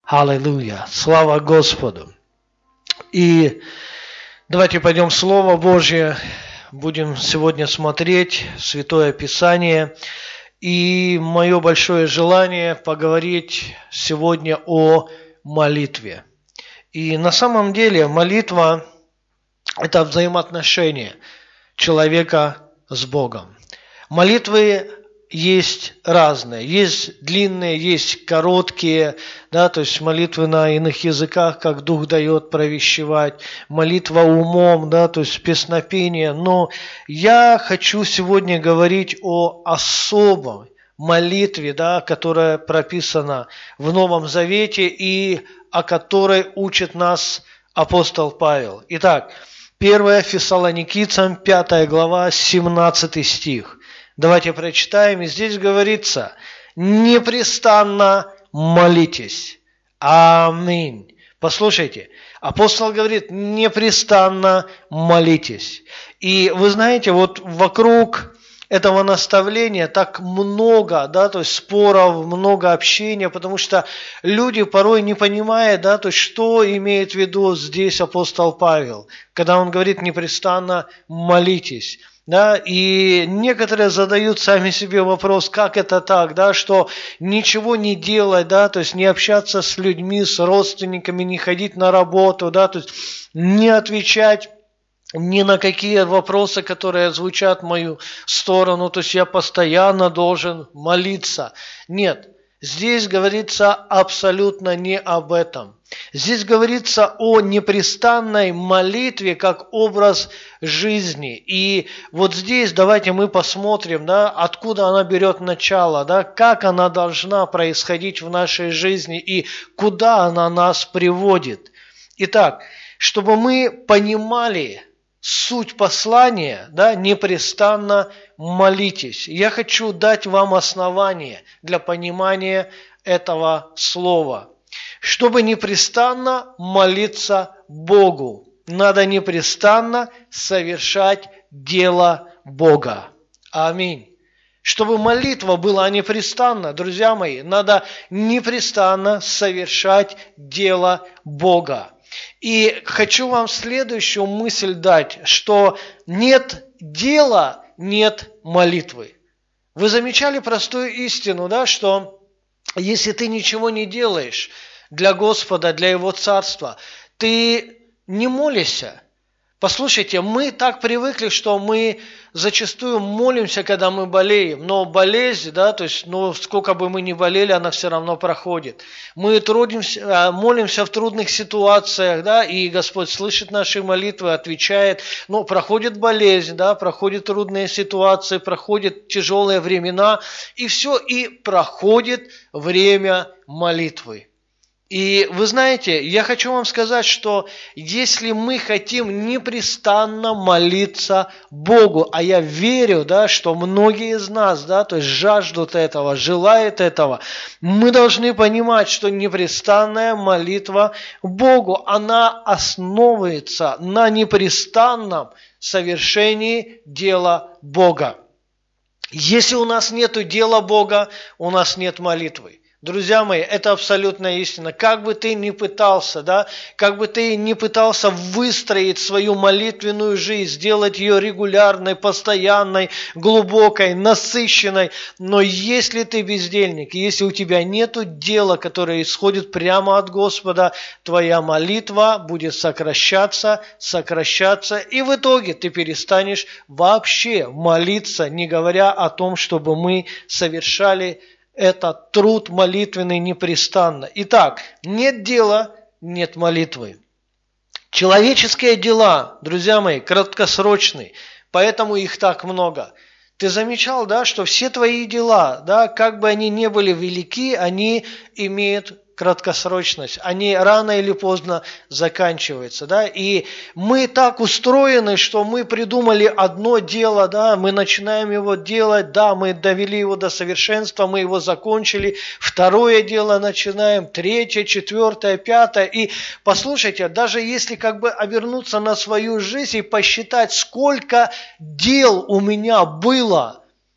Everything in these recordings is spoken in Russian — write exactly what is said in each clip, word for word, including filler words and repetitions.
Аллилуйя! Слава Господу! И давайте пойдем в Слово Божье, будем сегодня смотреть Святое Писание. И мое большое желание поговорить сегодня о молитве. И на самом деле молитва – это взаимоотношение человека с Богом. Молитвы есть разные, есть длинные, есть короткие, да, то есть молитвы на иных языках, как Дух дает провещевать, молитва умом, да, то есть песнопение. Но я хочу сегодня говорить о особой молитве, да, которая прописана в Новом Завете и о которой учит нас апостол Павел. Итак, первое Фессалоникийцам, пятая глава, семнадцатый стих. Давайте прочитаем, и здесь говорится: «Непрестанно молитесь». Аминь. Послушайте, апостол говорит: «Непрестанно молитесь». И вы знаете, вот вокруг этого наставления так много, да, то есть споров, много общения, потому что люди порой не понимают, да, то есть что имеет в виду здесь апостол Павел, когда он говорит: «Непрестанно молитесь». Да, и некоторые задают сами себе вопрос, как это так, да, что ничего не делать, да, то есть не общаться с людьми, с родственниками, не ходить на работу, да, то есть не отвечать ни на какие вопросы, которые звучат в мою сторону, то есть я постоянно должен молиться. Нет, здесь говорится абсолютно не об этом. Здесь говорится о непрестанной молитве как образ жизни. И вот здесь давайте мы посмотрим, да, откуда она берет начало, да, как она должна происходить в нашей жизни и куда она нас приводит. Итак, чтобы мы понимали суть послания, да, непрестанно молитесь. Я хочу дать вам основание для понимания этого слова. Чтобы непрестанно молиться Богу, надо непрестанно совершать дело Бога. Аминь. Чтобы молитва была непрестанна, друзья мои, надо непрестанно совершать дело Бога. И хочу вам следующую мысль дать, что нет дела, нет молитвы. Вы замечали простую истину, да, что если ты ничего не делаешь для Господа, для Его Царства, ты не молишься. Послушайте, мы так привыкли, что мы зачастую молимся, когда мы болеем, но болезнь, да, то есть, ну, сколько бы мы ни болели, она все равно проходит. Мы трудимся, молимся в трудных ситуациях, да, и Господь слышит наши молитвы, отвечает, но проходит болезнь, да, проходят трудные ситуации, проходят тяжелые времена, и все, и проходит время молитвы. И вы знаете, я хочу вам сказать, что если мы хотим непрестанно молиться Богу, а я верю, да, что многие из нас, да, то есть жаждут этого, желают этого, мы должны понимать, что непрестанная молитва Богу, она основывается на непрестанном совершении дела Бога. Если у нас нет дела Бога, у нас нет молитвы. Друзья мои, это абсолютная истина. Как бы ты ни пытался, да, как бы ты ни пытался выстроить свою молитвенную жизнь, сделать ее регулярной, постоянной, глубокой, насыщенной, но если ты бездельник, если у тебя нет дела, которое исходит прямо от Господа, твоя молитва будет сокращаться, сокращаться, и в итоге ты перестанешь вообще молиться, не говоря о том, чтобы мы совершали этот труд молитвенный непрестанно. Итак, нет дела, нет молитвы. Человеческие дела, друзья мои, краткосрочные, поэтому их так много. Ты замечал, да, что все твои дела, да, как бы они ни были велики, они имеют краткосрочность, они рано или поздно заканчиваются, да, и мы так устроены, что мы придумали одно дело, да, мы начинаем его делать, да, мы довели его до совершенства, мы его закончили, второе дело начинаем, третье, четвертое, пятое, и послушайте, даже если как бы обернуться на свою жизнь и посчитать, сколько дел у меня было,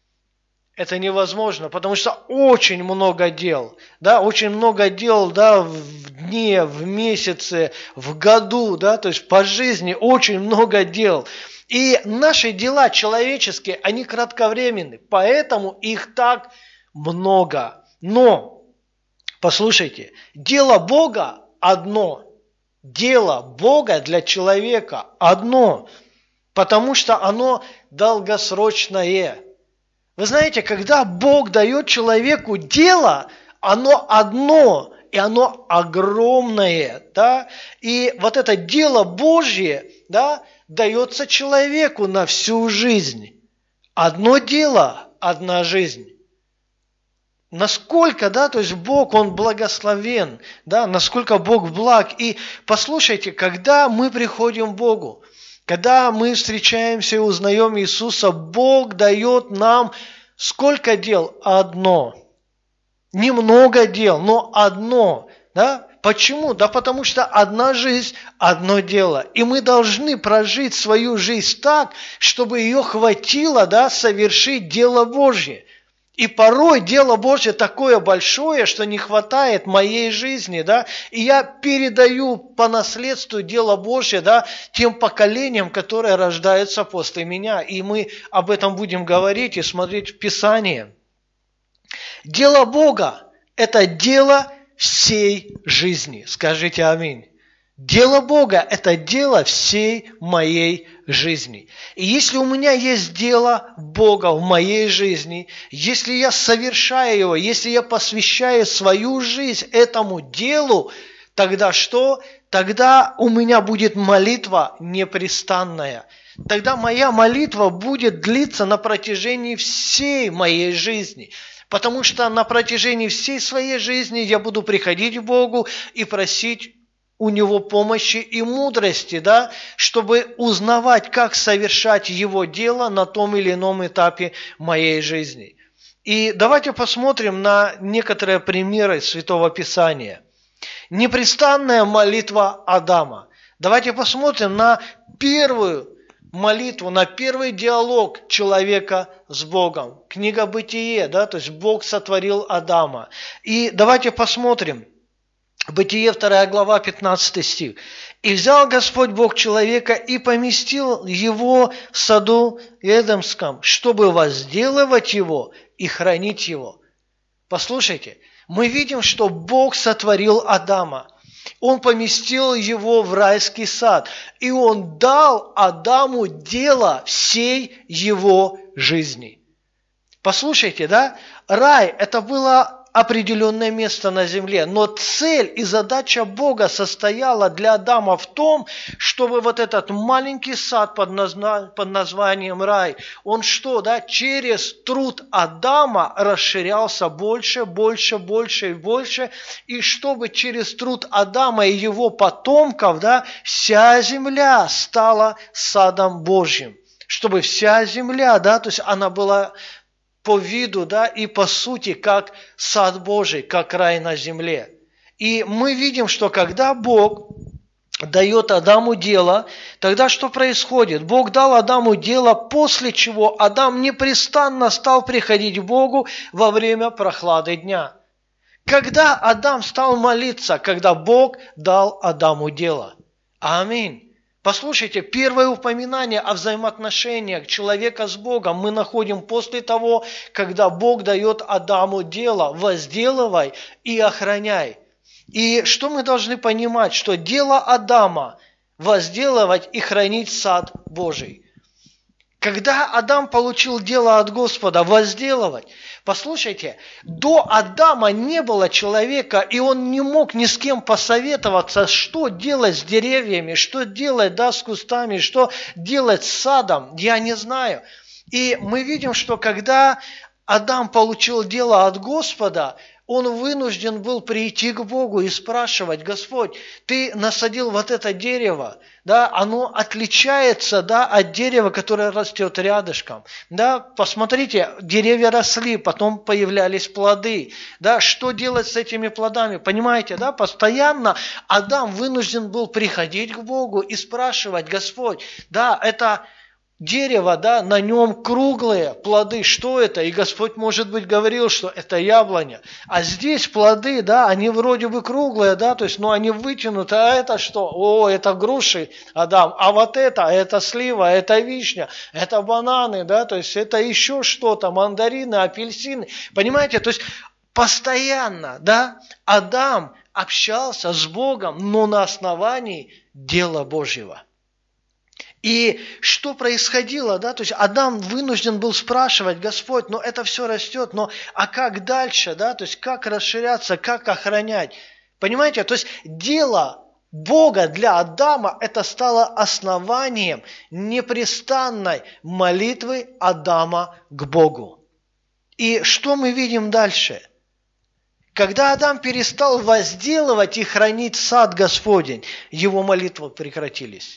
это невозможно, потому что очень много дел, да, очень много дел, да, в дне, в месяце, в году, да, то есть по жизни очень много дел. И наши дела человеческие, они кратковременны, поэтому их так много. Но, послушайте, дело Бога одно. Дело Бога для человека одно, потому что оно долгосрочное. Вы знаете, когда Бог дает человеку дело, оно одно, и оно огромное, да, и вот это дело Божье, да, дается человеку на всю жизнь. Одно дело, одна жизнь. Насколько, да, то есть Бог, Он благословен, да, насколько Бог благ. И послушайте, когда мы приходим к Богу, когда мы встречаемся и узнаем Иисуса, Бог дает нам сколько дел? Одно. Немного дел, но одно. Да? Почему? Да потому что одна жизнь, одно дело. И мы должны прожить свою жизнь так, чтобы ее хватило, да, совершить дело Божье. И порой дело Божье такое большое, что не хватает моей жизни, да, и я передаю по наследству дело Божье, да, тем поколениям, которые рождаются после меня. И мы об этом будем говорить и смотреть в Писании. Дело Бога – это дело всей жизни. Скажите аминь. Дело Бога – это дело всей моей жизни. И если у меня есть дело Бога в моей жизни, если я совершаю его, если я посвящаю свою жизнь этому делу, тогда что? Тогда у меня будет молитва непрестанная. Тогда моя молитва будет длиться на протяжении всей моей жизни. Потому что на протяжении всей своей жизни я буду приходить к Богу и просить у Него помощи и мудрости, да, чтобы узнавать, как совершать Его дело на том или ином этапе моей жизни. И давайте посмотрим на некоторые примеры Святого Писания. Непрестанная молитва Адама. Давайте посмотрим на первую молитву, на первый диалог человека с Богом. Книга Бытие, да, то есть Бог сотворил Адама. И давайте посмотрим. Бытие, вторая глава, пятнадцатый стих. «И взял Господь Бог человека и поместил его в саду Эдемском, чтобы возделывать его и хранить его». Послушайте, мы видим, что Бог сотворил Адама. Он поместил его в райский сад, и Он дал Адаму дело всей его жизни. Послушайте, да? Рай – это было определенное место на земле. Но цель и задача Бога состояла для Адама в том, чтобы вот этот маленький сад под, назна... под названием рай, он что, да, через труд Адама расширялся больше, больше, больше и больше, и чтобы через труд Адама и его потомков, да, вся земля стала садом Божьим. Чтобы вся земля, да, то есть она была по виду, да, и по сути, как сад Божий, как рай на земле. И мы видим, что когда Бог дает Адаму дело, тогда что происходит? Бог дал Адаму дело, после чего Адам непрестанно стал приходить к Богу во время прохлады дня. Когда Адам стал молиться? Когда Бог дал Адаму дело. Аминь. Послушайте, первое упоминание о взаимоотношениях человека с Богом мы находим после того, когда Бог дает Адаму дело «возделывай и охраняй». И что мы должны понимать? Что дело Адама – возделывать и хранить сад Божий. Когда Адам получил дело от Господа возделывать, послушайте, до Адама не было человека, и он не мог ни с кем посоветоваться, что делать с деревьями, что делать, да, с кустами, что делать с садом, я не знаю. И мы видим, что когда Адам получил дело от Господа, он вынужден был прийти к Богу и спрашивать: Господь, ты насадил вот это дерево, да, оно отличается, да, от дерева, которое растет рядышком. Да, посмотрите, деревья росли, потом появлялись плоды. Да, что делать с этими плодами? Понимаете, да, постоянно Адам вынужден был приходить к Богу и спрашивать: Господь, да, это дерево, да, на нем круглые плоды. Что это? И Господь, может быть, говорил, что это яблоня. А здесь плоды, да, они вроде бы круглые, да, то есть, ну, они вытянуты. А это что? О, это груши, Адам. А вот это, это слива, это вишня, это бананы, да, то есть, это еще что-то, мандарины, апельсины. Понимаете, то есть, постоянно, да, Адам общался с Богом, но на основании дела Божьего. И что происходило, да, то есть Адам вынужден был спрашивать: Господь, ну это все растет, но а как дальше, да, то есть как расширяться, как охранять? Понимаете, то есть дело Бога для Адама это стало основанием непрестанной молитвы Адама к Богу. И что мы видим дальше? Когда Адам перестал возделывать и хранить сад Господень, его молитвы прекратились.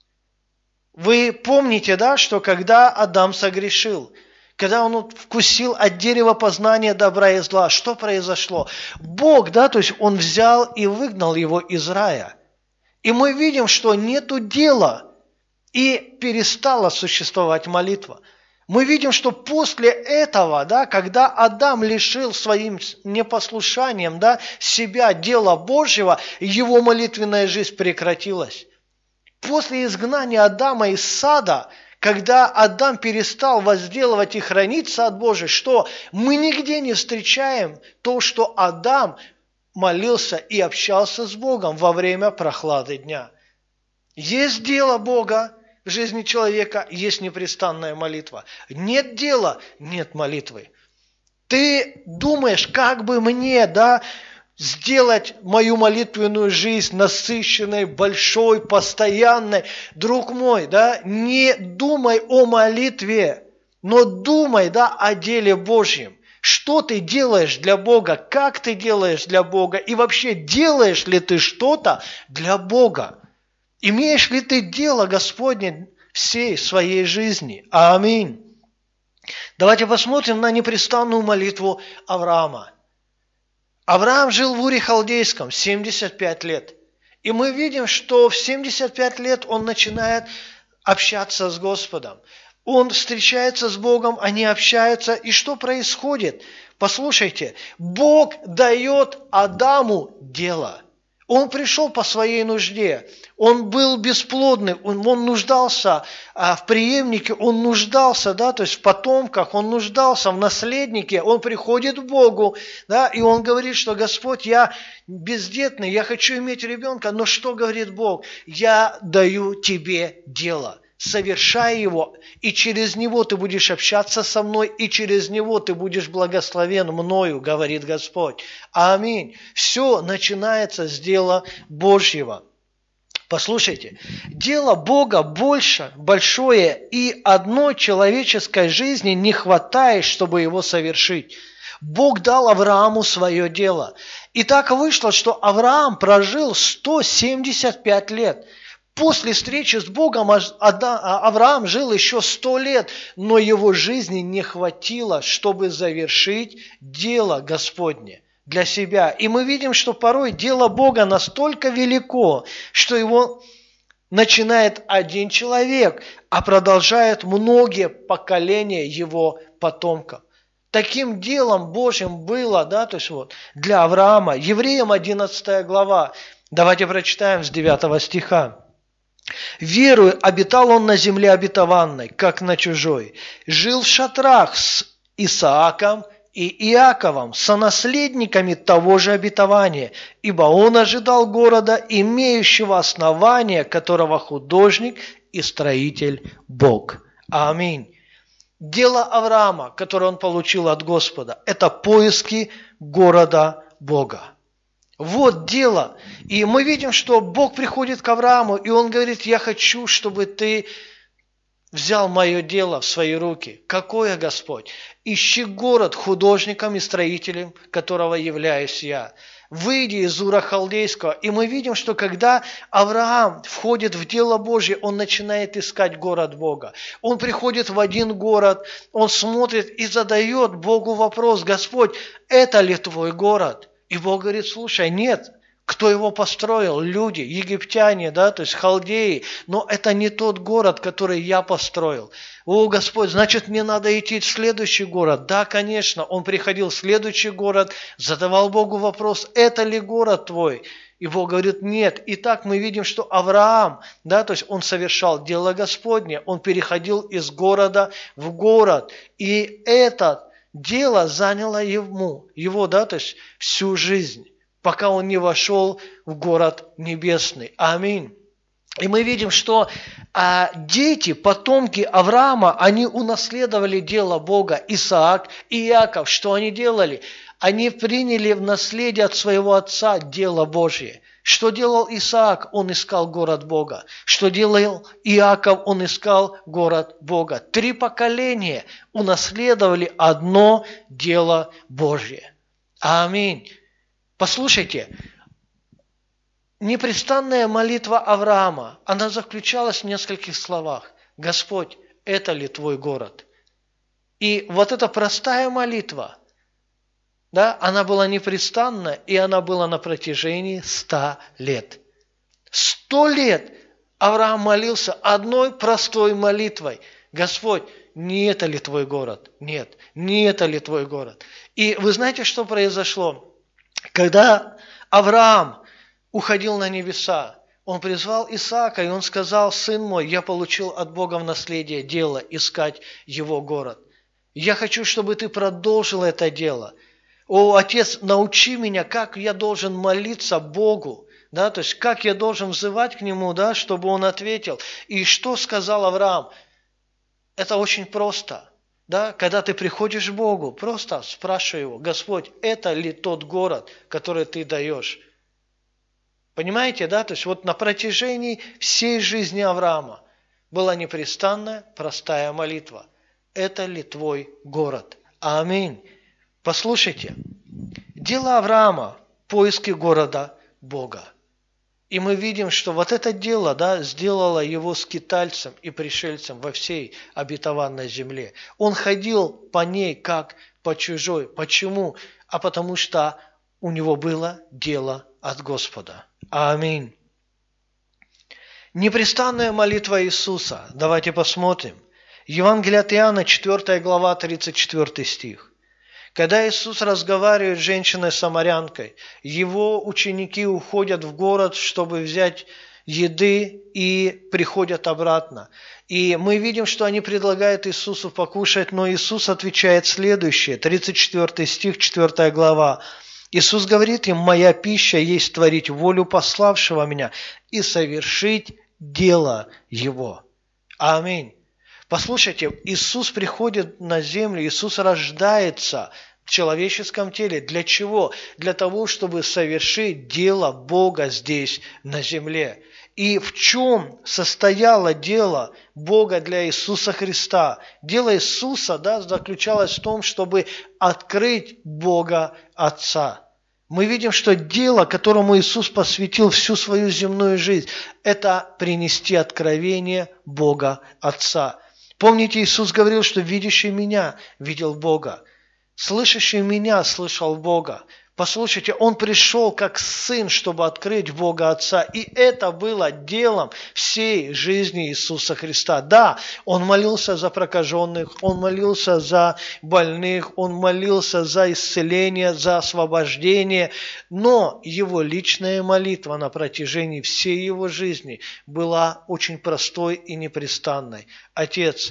Вы помните, да, что когда Адам согрешил, когда он вкусил от дерева познания добра и зла, что произошло? Бог, да, то есть он взял и выгнал его из рая. И мы видим, что нету дела, и перестала существовать молитва. Мы видим, что после этого, да, когда Адам лишил своим непослушанием, да, себя дела Божьего, его молитвенная жизнь прекратилась. После изгнания Адама из сада, когда Адам перестал возделывать и хранить сад Божий, что мы нигде не встречаем то, что Адам молился и общался с Богом во время прохлады дня. Есть дело Бога в жизни человека, есть непрестанная молитва. Нет дела, нет молитвы. Ты думаешь, как бы мне, да, сделать мою молитвенную жизнь насыщенной, большой, постоянной. Друг мой, да, не думай о молитве, но думай, да, о деле Божьем. Что ты делаешь для Бога, как ты делаешь для Бога, и вообще делаешь ли ты что-то для Бога? Имеешь ли ты дело Господне всей своей жизни? Аминь. Давайте посмотрим на непрестанную молитву Авраама. Авраам жил в Уре Халдейском семьдесят пять лет. И мы видим, что в семьдесят пять лет он начинает общаться с Господом. Он встречается с Богом, они общаются. И что происходит? Послушайте, Бог дает Адаму дело. Он пришел по своей нужде. Он был бесплодный, он, он нуждался а, в преемнике, он нуждался, да, то есть в потомках, он нуждался в наследнике. Он приходит к Богу, да, и он говорит, что Господь, я бездетный, я хочу иметь ребенка, но что говорит Бог? Я даю тебе дело. Совершай его, и через него ты будешь общаться со мной, и через него ты будешь благословен мною, говорит Господь. Аминь. Все начинается с дела Божьего. Послушайте, дело Бога больше, большое, и одной человеческой жизни не хватает, чтобы его совершить. Бог дал Аврааму свое дело. И так вышло, что Авраам прожил сто семьдесят пять лет. После встречи с Богом Авраам жил еще сто лет, но его жизни не хватило, чтобы завершить дело Господне для себя. И мы видим, что порой дело Бога настолько велико, что его начинает один человек, а продолжает многие поколения его потомков. Таким делом Божьим было, да, то есть вот для Авраама. Евреям одиннадцатая глава. Давайте прочитаем с девятого стиха. «Верою обитал он на земле обетованной, как на чужой. Жил в шатрах с Исааком и Иаковом, сонаследниками того же обетования, ибо он ожидал города, имеющего основание, которого художник и строитель Бог». Аминь. Дело Авраама, которое он получил от Господа, это поиски города Бога. Вот дело. И мы видим, что Бог приходит к Аврааму, и он говорит: я хочу, чтобы ты взял мое дело в свои руки. Какое, Господь? Ищи город художником и строителем, которого являюсь я. Выйди из Ура Халдейского. И мы видим, что когда Авраам входит в дело Божье, он начинает искать город Бога. Он приходит в один город, он смотрит и задает Богу вопрос: Господь, это ли твой город? И Бог говорит: слушай, нет, Кто его построил? Люди, египтяне, да, то есть халдеи. Но это не тот город, который я построил. О, Господь, значит, мне надо идти в следующий город. Да, конечно, он приходил в следующий город, задавал Богу вопрос, это ли город твой? И Бог говорит, нет. И так мы видим, что Авраам, да, то есть он совершал дело Господне, он переходил из города в город. И это дело заняло ему, его, да, то есть всю жизнь, пока он не вошел в город небесный. Аминь. И мы видим, что а, дети, потомки Авраама, они унаследовали дело Бога. Исаак и Иаков, что они делали? Они приняли в наследие от своего отца дело Божье. Что делал Исаак? Он искал город Бога. Что делал Иаков? Он искал город Бога. Три поколения унаследовали одно дело Божье. Аминь. Послушайте, непрестанная молитва Авраама, она заключалась в нескольких словах. Господь, это ли твой город? И вот эта простая молитва, да, она была непрестанна, и она была на протяжении ста лет. Сто лет Авраам молился одной простой молитвой. Господь, не это ли твой город? Нет, не это ли твой город? И вы знаете, что произошло? Когда Авраам уходил на небеса, он призвал Исаака, и он сказал, сын мой, я получил от Бога в наследие дело искать его город. Я хочу, чтобы ты продолжил это дело. О, Отец, научи меня, как я должен молиться Богу, да, то есть как я должен взывать к Нему, да, чтобы Он ответил. И что сказал Авраам? Это очень просто. Да, когда ты приходишь к Богу, просто спрашивай Его, Господь, это ли тот город, который Ты даешь? Понимаете, да? То есть вот на протяжении всей жизни Авраама была непрестанная, простая молитва. Это ли твой город? Аминь. Послушайте, дело Авраама – поиски города Бога. И мы видим, что вот это дело, да, сделало его скитальцем и пришельцем во всей обетованной земле. Он ходил по ней, как по чужой. Почему? А потому что у него было дело от Господа. Аминь. Непрестанная молитва Иисуса. Давайте посмотрим. Евангелие от Иоанна, четвёртая глава, тридцать четвёртый стих. Когда Иисус разговаривает с женщиной-самарянкой, его ученики уходят в город, чтобы взять еды, и приходят обратно. И мы видим, что они предлагают Иисусу покушать, но Иисус отвечает следующее, тридцать четвёртый стих, четвёртая глава. Иисус говорит им, «Моя пища есть творить волю пославшего меня и совершить дело Его». Аминь. Послушайте, Иисус приходит на землю, Иисус рождается в человеческом теле. Для чего? Для того, чтобы совершить дело Бога здесь, на земле. И в чем состояло дело Бога для Иисуса Христа? Дело Иисуса, да, заключалось в том, чтобы открыть Бога Отца. Мы видим, что дело, которому Иисус посвятил всю свою земную жизнь, это принести откровение Бога Отца. Помните, Иисус говорил, что видящий меня видел Бога, слышащий меня слышал Бога. Послушайте, Он пришел как Сын, чтобы открыть Бога Отца. И это было делом всей жизни Иисуса Христа. Да, Он молился за прокаженных, Он молился за больных, Он молился за исцеление, за освобождение. Но Его личная молитва на протяжении всей Его жизни была очень простой и непрестанной. Отец,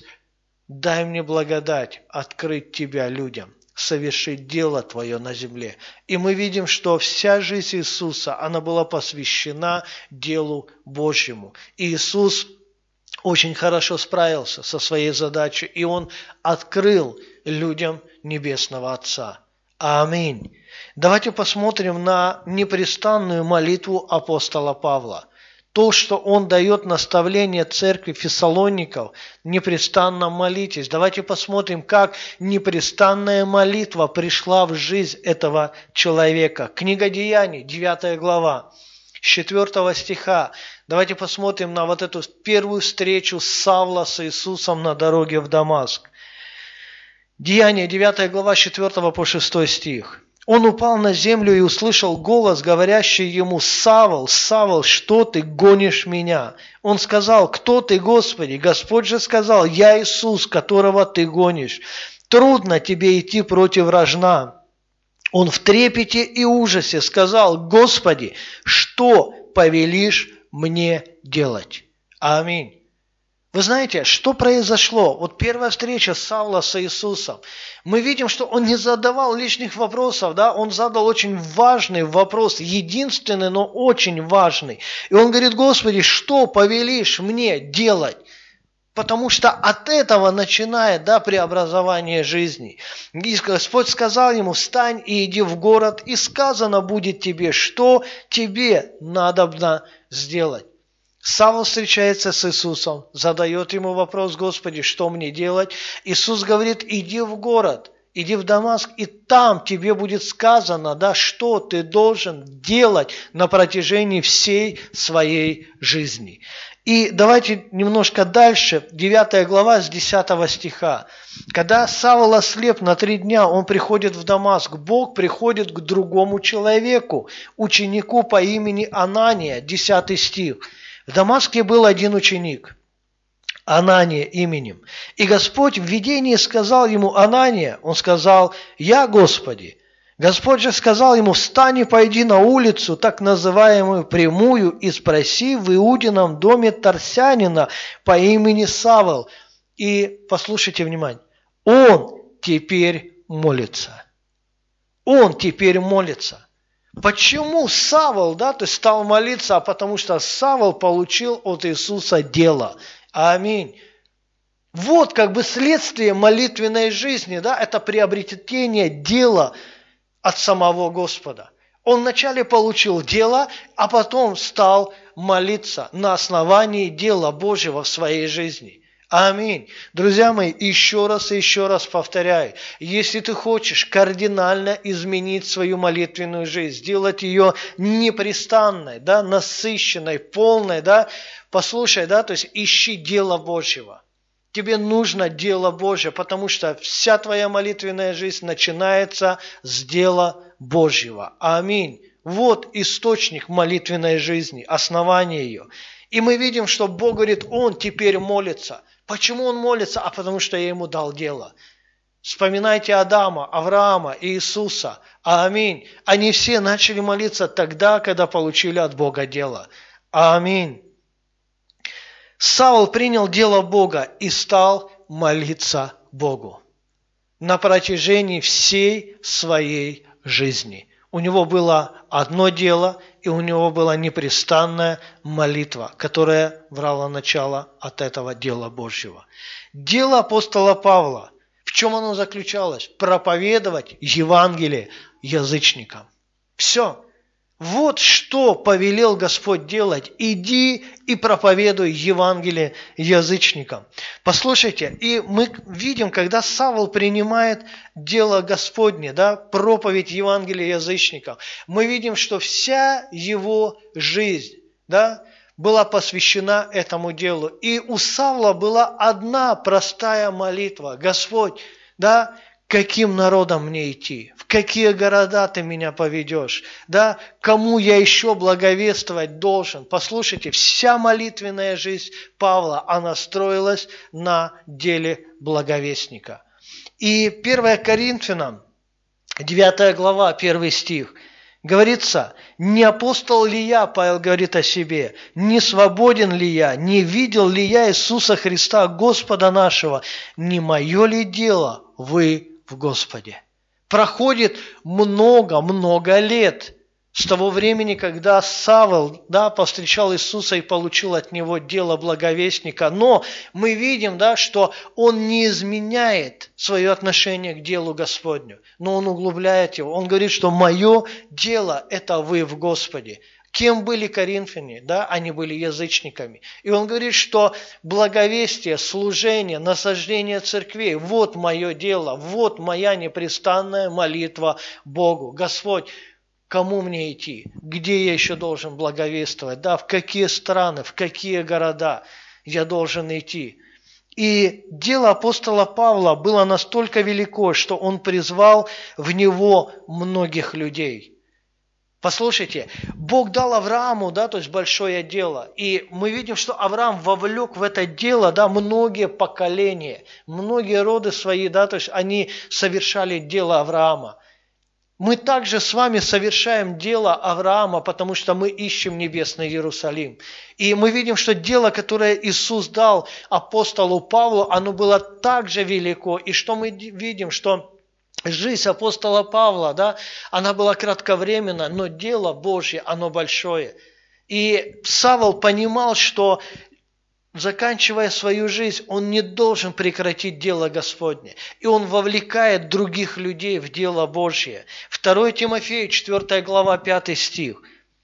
дай мне благодать открыть Тебя людям, совершить дело Твое на земле. И мы видим, что вся жизнь Иисуса, она была посвящена делу Божьему. И Иисус очень хорошо справился со своей задачей, и Он открыл людям Небесного Отца. Аминь. Давайте посмотрим на непрестанную молитву апостола Павла. То, что он дает наставление церкви Фессалоников, непрестанно молитесь. Давайте посмотрим, как непрестанная молитва пришла в жизнь этого человека. Книга Деяний, девятая глава, с четвёртого стиха. Давайте посмотрим на вот эту первую встречу Савла с Иисусом на дороге в Дамаск. Деяния, девятая глава, с четвёртого по шестой стих. Он упал на землю и услышал голос, говорящий ему: «Савл, Савл, что ты гонишь меня?» Он сказал: «Кто ты, Господи?» Господь же сказал: «Я Иисус, которого ты гонишь. Трудно тебе идти против рожна». Он в трепете и ужасе сказал: «Господи, что повелишь мне делать?» Аминь. Вы знаете, что произошло? Вот первая встреча Савла с Иисусом. Мы видим, что он не задавал лишних вопросов, да? Он задал очень важный вопрос, единственный, но очень важный. И он говорит: «Господи, что повелишь мне делать?» Потому что от этого начинает, да, преобразование жизни. И Господь сказал ему: «Встань и иди в город, и сказано будет тебе, что тебе надобно сделать». Савл встречается с Иисусом, задает ему вопрос: «Господи, что мне делать?» Иисус говорит: «Иди в город, иди в Дамаск, и там тебе будет сказано, да, что ты должен делать на протяжении всей своей жизни». И давайте немножко дальше, девятая глава с десятого стиха. Когда Савл ослеп на три дня, он приходит в Дамаск. Бог приходит к другому человеку, ученику по имени Анания, десятый стих. В Дамаске был один ученик, Анания именем. И Господь в видении сказал ему: «Анания». Он сказал: «Я, Господи». Господь же сказал ему: «Встань и пойди на улицу, так называемую Прямую, и спроси в Иудином доме Тарсянина по имени Савл». И послушайте внимание, он теперь молится. Он теперь молится. Почему Савл, да, то есть стал молиться? А потому что Савл получил от Иисуса дело. Аминь. Вот как бы следствие молитвенной жизни, да, это приобретение дела от самого Господа. Он вначале получил дело, а потом стал молиться на основании дела Божьего в своей жизни. Аминь. Друзья мои, еще раз и еще раз повторяю, если ты хочешь кардинально изменить свою молитвенную жизнь, сделать ее непрестанной, да, насыщенной, полной, да, послушай, да, то есть ищи дело Божьего. Тебе нужно дело Божье, потому что вся твоя молитвенная жизнь начинается с дела Божьего. Аминь. Вот источник молитвенной жизни, основание ее. И мы видим, что Бог говорит: он теперь молится. Почему он молится? А потому что я ему дал дело. Вспоминайте Адама, Авраама, Иисуса. Аминь. Они все начали молиться тогда, когда получили от Бога дело. Аминь. Савл принял дело Бога и стал молиться Богу на протяжении всей своей жизни. У него было одно дело, и у него была непрестанная молитва, которая брала начало от этого дела Божьего. Дело апостола Павла, в чем оно заключалось? Проповедовать Евангелие язычникам. Все. Вот что повелел Господь делать. Иди и проповедуй Евангелие язычникам. Послушайте, и мы видим, когда Савл принимает дело Господне, да, проповедь Евангелия язычникам, мы видим, что вся его жизнь, да, была посвящена этому делу. И у Савла была одна простая молитва: Господь, да, каким народом мне идти? В какие города ты меня поведешь? Да? Кому я еще благовествовать должен? Послушайте, вся молитвенная жизнь Павла, она строилась на деле благовестника. И первое Коринфянам, девятая глава, первый стих, говорится: «Не апостол ли я, Павел говорит о себе, не свободен ли я, не видел ли я Иисуса Христа, Господа нашего, не мое ли дело вы в Господе?» Проходит много-много лет с того времени, когда Савл, да, повстречал Иисуса и получил от него дело благовестника. Но мы видим, да, что он не изменяет свое отношение к делу Господню, но он углубляет его. Он говорит, что мое дело – это вы в Господе. Кем были коринфяне? Да, они были язычниками. И он говорит, что благовестие, служение, насаждение церквей – вот мое дело, вот моя непрестанная молитва Богу. Господь, кому мне идти? Где я еще должен благовествовать? Да, в какие страны, в какие города я должен идти? И дело апостола Павла было настолько велико, что он призвал в него многих людей. Послушайте, Бог дал Аврааму, да, то есть большое дело. И мы видим, что Авраам вовлек в это дело, да, многие поколения, многие роды свои, да, то есть они совершали дело Авраама. Мы также с вами совершаем дело Авраама, потому что мы ищем небесный Иерусалим. И мы видим, что дело, которое Иисус дал апостолу Павлу, оно было также велико. И что мы видим, что жизнь апостола Павла, да, она была кратковременна, но дело Божье, оно большое. И Савл понимал, что, заканчивая свою жизнь, он не должен прекратить дело Господне. И он вовлекает других людей в дело Божье. второе Тимофею, четвёртая глава, пятый стих.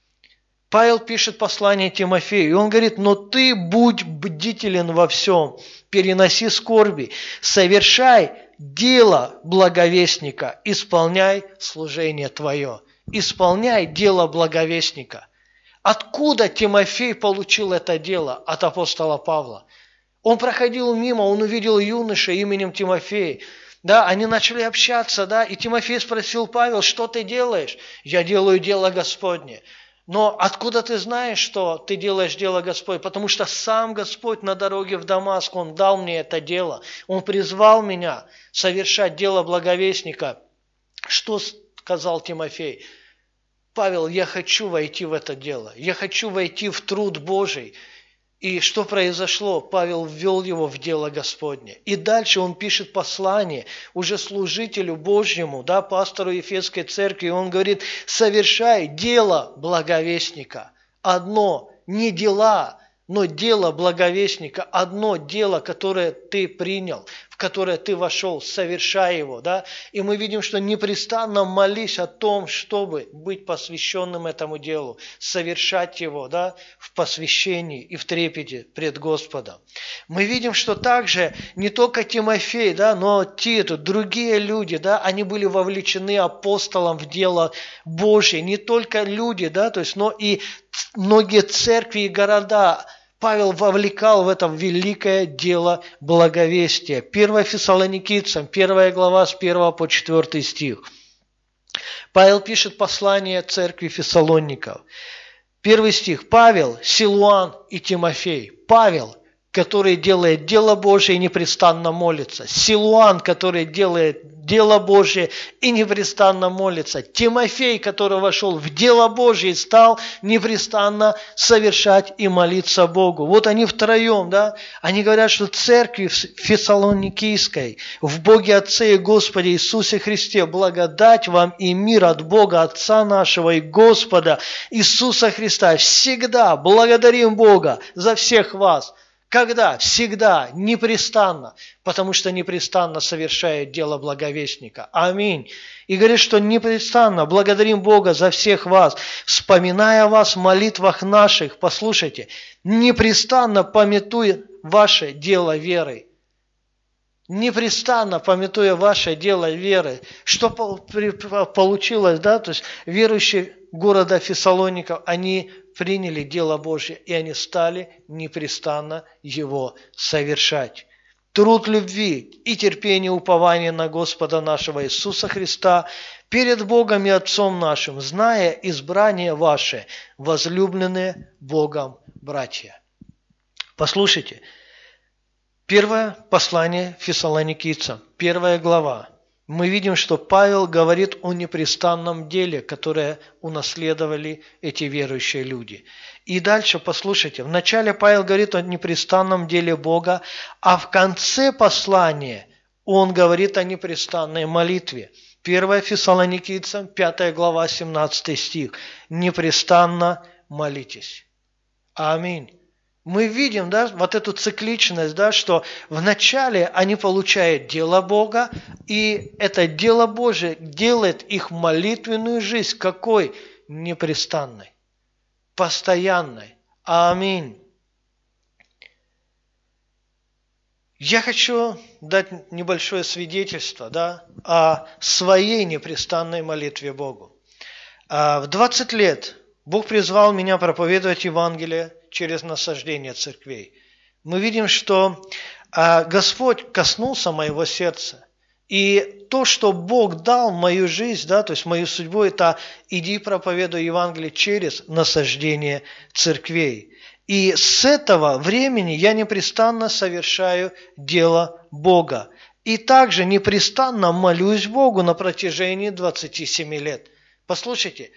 Павел пишет послание Тимофею, и он говорит: «Но ты будь бдителен во всем, переноси скорби, совершай дело благовестника, исполняй служение твое». Исполняй дело благовестника. Откуда Тимофей получил это дело? От апостола Павла. Он проходил мимо, он увидел юношу именем Тимофей. Да, они начали общаться, да, и Тимофей спросил: «Павел, что ты делаешь?» «Я делаю дело Господне». «Но откуда ты знаешь, что ты делаешь дело Господне?» «Потому что сам Господь на дороге в Дамаск, Он дал мне это дело. Он призвал меня совершать дело благовестника». Что сказал Тимофей? «Павел, я хочу войти в это дело. Я хочу войти в труд Божий». И что произошло? Павел ввел его в дело Господне. И дальше он пишет послание уже служителю Божьему, да, пастору Ефесской церкви. И он говорит: «Совершай дело благовестника». Одно, не дела, но дело благовестника. Одно дело, которое ты принял, в которое ты вошел, совершай его. Да? И мы видим, что непрестанно молись о том, чтобы быть посвященным этому делу, совершать его, да, в посвящении и в трепете пред Господом. Мы видим, что также не только Тимофей, да, но Тит, другие люди, да, они были вовлечены апостолом в дело Божье. Не только люди, да, то есть, но и многие церкви и города Павел вовлекал в это великое дело благовестия. первое Фессалоникийцам, первая глава с первого по четвёртый стих. Павел пишет послание церкви Фессалоников. Первый стих. Павел, Силуан и Тимофей. Павел, который делает дело Божие и непрестанно молится. Силуан, который делает дело Божие и непрестанно молится. Тимофей, который вошел в дело Божие и стал непрестанно совершать и молиться Богу. Вот они втроем, да, они говорят, что церкви Фессалоникийской, в Боге Отце и Господе Иисусе Христе, благодать вам и мир от Бога Отца нашего и Господа Иисуса Христа. Всегда благодарим Бога за всех вас. Когда? Всегда, непрестанно, потому что непрестанно совершает дело благовестника. Аминь. И говорит, что непрестанно благодарим Бога за всех вас, вспоминая вас в молитвах наших. Послушайте, непрестанно памятуя ваше дело веры. Непрестанно памятуя ваше дело веры. Что получилось, да? То есть верующие города Фессалоников, они приняли дело Божье, и они стали непрестанно его совершать. Труд любви и терпение упования на Господа нашего Иисуса Христа перед Богом и Отцом нашим, зная избрание ваше, возлюбленные Богом братья. Послушайте, первое послание Фессалоникийцам, первая глава. Мы видим, что Павел говорит о непрестанном деле, которое унаследовали эти верующие люди. И дальше, послушайте, вначале Павел говорит о непрестанном деле Бога, а в конце послания он говорит о непрестанной молитве. первое Фессалоникийцам, пятая глава, семнадцатый стих. «Непрестанно молитесь». Аминь. Мы видим, да, вот эту цикличность, да, что вначале они получают дело Бога, и это дело Божие делает их молитвенную жизнь какой? Непрестанной, постоянной. Аминь. Я хочу дать небольшое свидетельство, да, о своей непрестанной молитве Богу. В двадцать лет Бог призвал меня проповедовать Евангелие через насаждение церквей. Мы видим, что А Господь коснулся моего сердца. И то, что Бог дал в мою жизнь, да, то есть в мою судьбу, это иди проповедуй Евангелие через насаждение церквей. И с этого времени я непрестанно совершаю дело Бога. И также непрестанно молюсь Богу на протяжении двадцати семи лет. Послушайте,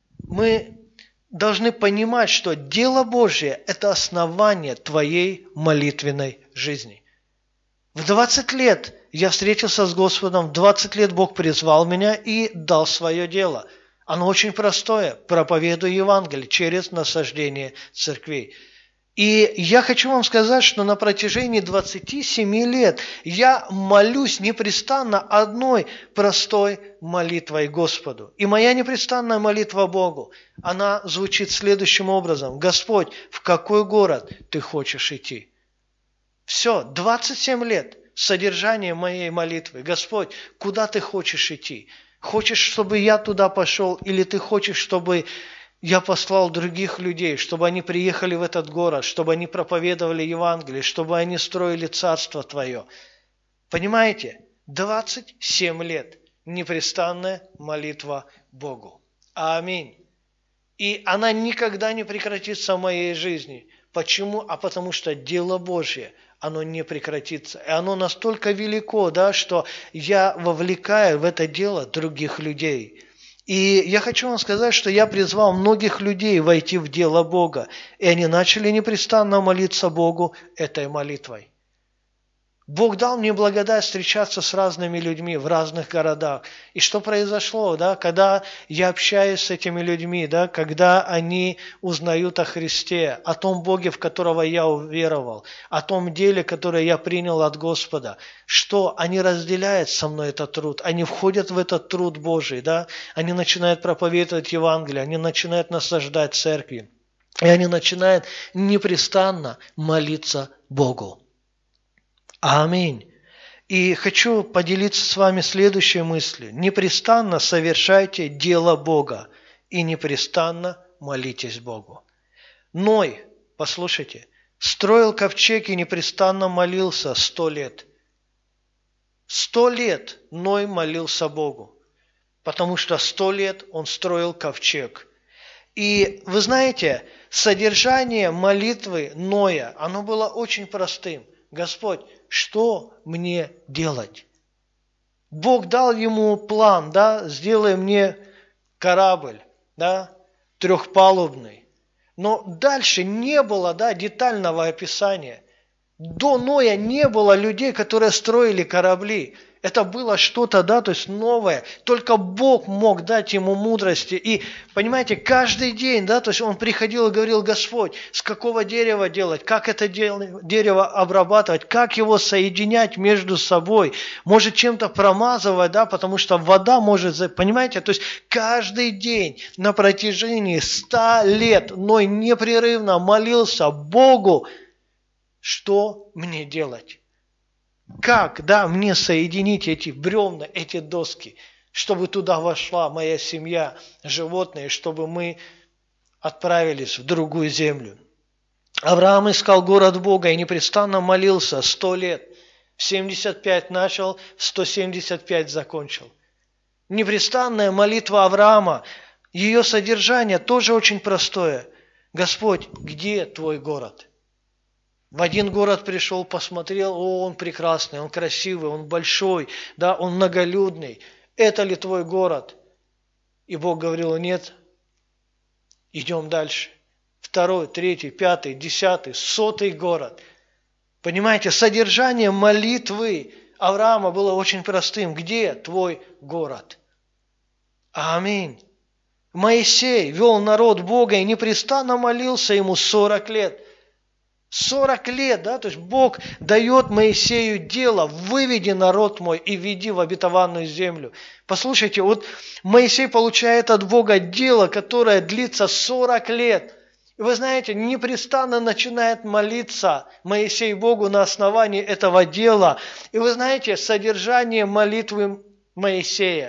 мы должны понимать, что дело Божье – это основание твоей молитвенной жизни. В двадцать лет я встретился с Господом, в двадцать лет Бог призвал меня и дал свое дело. Оно очень простое – проповедуй Евангелие через насаждение церквей. И я хочу вам сказать, что на протяжении двадцати семи лет я молюсь непрестанно одной простой молитвой Господу. И моя непрестанная молитва Богу, она звучит следующим образом. Господь, в какой город ты хочешь идти? Все, двадцать семь лет содержание моей молитвы. Господь, куда ты хочешь идти? Хочешь, чтобы я туда пошел, или ты хочешь, чтобы я послал других людей, чтобы они приехали в этот город, чтобы они проповедовали Евангелие, чтобы они строили Царство Твое? Понимаете? двадцать семь лет непрестанная молитва Богу. Аминь. И она никогда не прекратится в моей жизни. Почему? А потому что дело Божье, оно не прекратится. И оно настолько велико, да, что я вовлекаю в это дело других людей. И я хочу вам сказать, что я призвал многих людей войти в дело Бога. И они начали непрестанно молиться Богу этой молитвой. Бог дал мне благодать встречаться с разными людьми в разных городах. И что произошло, да, когда я общаюсь с этими людьми, да, когда они узнают о Христе, о том Боге, в которого я уверовал, о том деле, которое я принял от Господа, что они разделяют со мной этот труд, они входят в этот труд Божий, да, они начинают проповедовать Евангелие, они начинают насаждать церкви, и они начинают непрестанно молиться Богу. Аминь. И хочу поделиться с вами следующей мыслью. Непрестанно совершайте дело Бога и непрестанно молитесь Богу. Ной, послушайте, строил ковчег и непрестанно молился сто лет. Сто лет Ной молился Богу, потому что сто лет он строил ковчег. И вы знаете, содержание молитвы Ноя, оно было очень простым. Господь, что мне делать? Бог дал ему план, да, сделай мне корабль, да, трехпалубный. Но дальше не было, да, детального описания. До Ноя не было людей, которые строили корабли. Это было что-то, да, то есть новое. Только Бог мог дать ему мудрости. И, понимаете, каждый день, да, то есть он приходил и говорил: Господь, с какого дерева делать, как это дерево обрабатывать, как его соединять между собой, может чем-то промазывать, да, потому что вода может, понимаете, то есть каждый день на протяжении ста лет Ной непрерывно молился Богу, что мне делать. Как, да, мне соединить эти бревна, эти доски, чтобы туда вошла моя семья, животные, чтобы мы отправились в другую землю. Авраам искал город Бога и непрестанно молился сто лет. В семьдесят пять начал, в сто семьдесят пять закончил. Непрестанная молитва Авраама, ее содержание тоже очень простое. Господь, где твой город? В один город пришел, посмотрел, о, он прекрасный, он красивый, он большой, да, он многолюдный. Это ли твой город? И Бог говорил: нет, идем дальше. Второй, третий, пятый, десятый, сотый город. Понимаете, содержание молитвы Авраама было очень простым. Где твой город? Аминь. Моисей вел народ Бога и непрестанно молился ему сорок лет. сорок лет, да, то есть Бог дает Моисею дело: выведи народ мой и веди в обетованную землю. Послушайте, вот Моисей получает от Бога дело, которое длится сорок лет. И вы знаете, непрестанно начинает молиться Моисей Богу на основании этого дела. И вы знаете, содержание молитвы Моисея: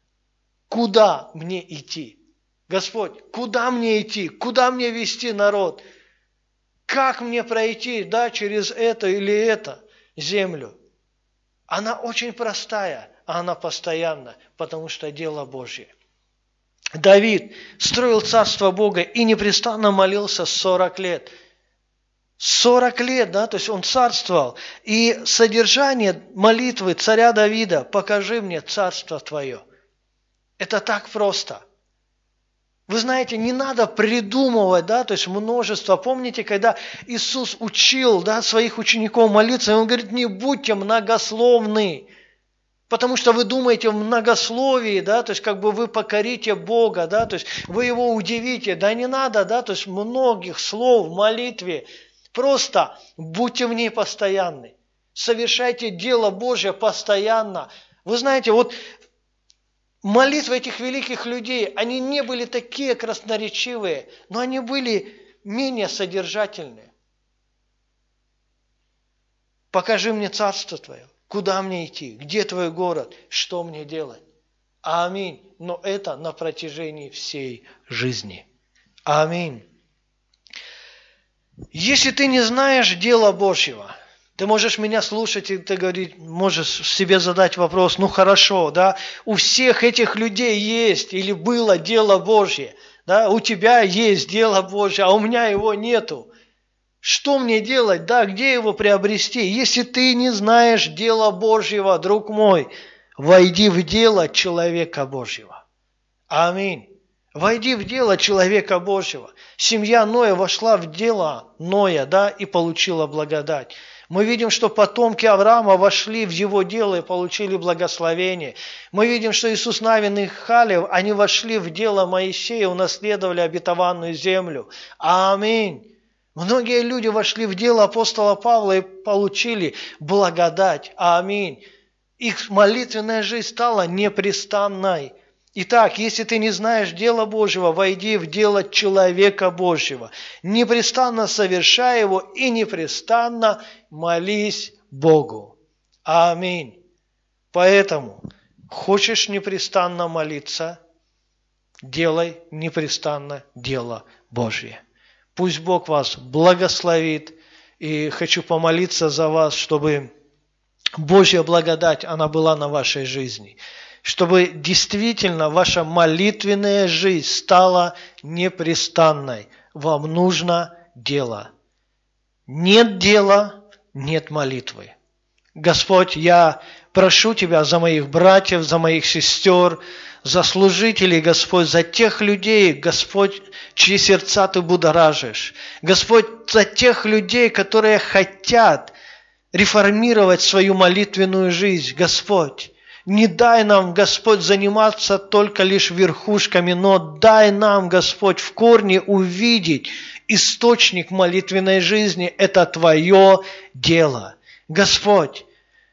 куда мне идти? Господь, куда мне идти? Куда мне вести народ? Как мне пройти, да, через это или это? землю. Она очень простая, а она постоянна, потому что дело Божье. Давид строил царство Бога и непрестанно молился сорок лет. сорок лет, да, то есть он царствовал. И содержание молитвы царя Давида: «Покажи мне царство Твое». Это так просто. Вы знаете, не надо придумывать, да, то есть множество. Помните, когда Иисус учил, да, своих учеников молиться, и Он говорит: не будьте многословны, потому что вы думаете в многословии, да, то есть как бы вы покорите Бога, да, то есть вы Его удивите. Да не надо, да, то есть многих слов в молитве. Просто будьте в ней постоянны. Совершайте дело Божье постоянно. Вы знаете, вот молитвы этих великих людей, они не были такие красноречивые, но они были менее содержательные. Покажи мне царство Твое. Куда мне идти? Где Твой город? Что мне делать? Аминь. Но это на протяжении всей жизни. Аминь. Если ты не знаешь дела Божьего, ты можешь меня слушать, и ты говоришь, можешь себе задать вопрос: ну хорошо, да, у всех этих людей есть или было дело Божье, да, у тебя есть дело Божье, а у меня его нету. Что мне делать, да, где его приобрести? Если ты не знаешь дела Божьего, друг мой, войди в дело человека Божьего. Аминь. Войди в дело человека Божьего. Семья Ноя вошла в дело Ноя, да, и получила благодать. Мы видим, что потомки Авраама вошли в его дело и получили благословение. Мы видим, что Иисус Навин и Халев, они вошли в дело Моисея, унаследовали обетованную землю. Аминь. Многие люди вошли в дело апостола Павла и получили благодать. Аминь. Их молитвенная жизнь стала непрестанной. Итак, если ты не знаешь дела Божьего, войди в дело человека Божьего. Непрестанно совершай его и непрестанно молись Богу. Аминь. Поэтому, хочешь непрестанно молиться, делай непрестанно дело Божье. Пусть Бог вас благословит. И хочу помолиться за вас, чтобы Божья благодать, она была на вашей жизни. Чтобы действительно ваша молитвенная жизнь стала непрестанной. Вам нужно дело. Нет дела, нет молитвы. Господь, я прошу Тебя за моих братьев, за моих сестер, за служителей, Господь, за тех людей, Господь, чьи сердца Ты будоражишь. Господь, за тех людей, которые хотят реформировать свою молитвенную жизнь. Господь, не дай нам, Господь, заниматься только лишь верхушками, но дай нам, Господь, в корне увидеть источник молитвенной жизни. Это Твое дело. Господь,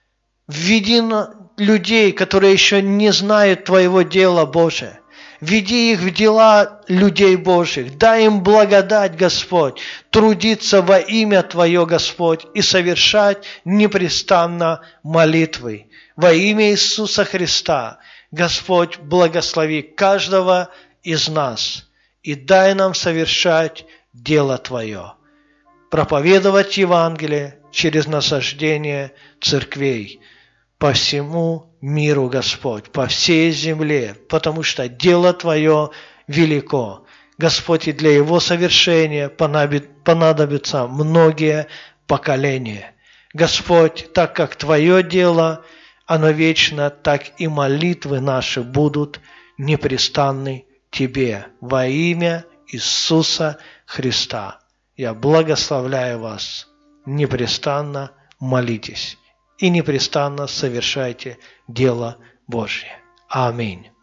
введи людей, которые еще не знают Твоего дела, Боже. Веди их в дела людей Божьих. Дай им благодать, Господь, трудиться во имя Твое, Господь, и совершать непрестанно молитвы. Во имя Иисуса Христа, Господь, благослови каждого из нас и дай нам совершать дело Твое, проповедовать Евангелие через насаждение церквей по всему миру, Господь, по всей земле, потому что дело Твое велико. Господь, и для его совершения понадобятся многие поколения. Господь, так как Твое дело, оно вечно, так и молитвы наши будут непрестанны Тебе. Во имя Иисуса Христа я благословляю вас. Непрестанно молитесь и непрестанно совершайте дело Божье. Аминь.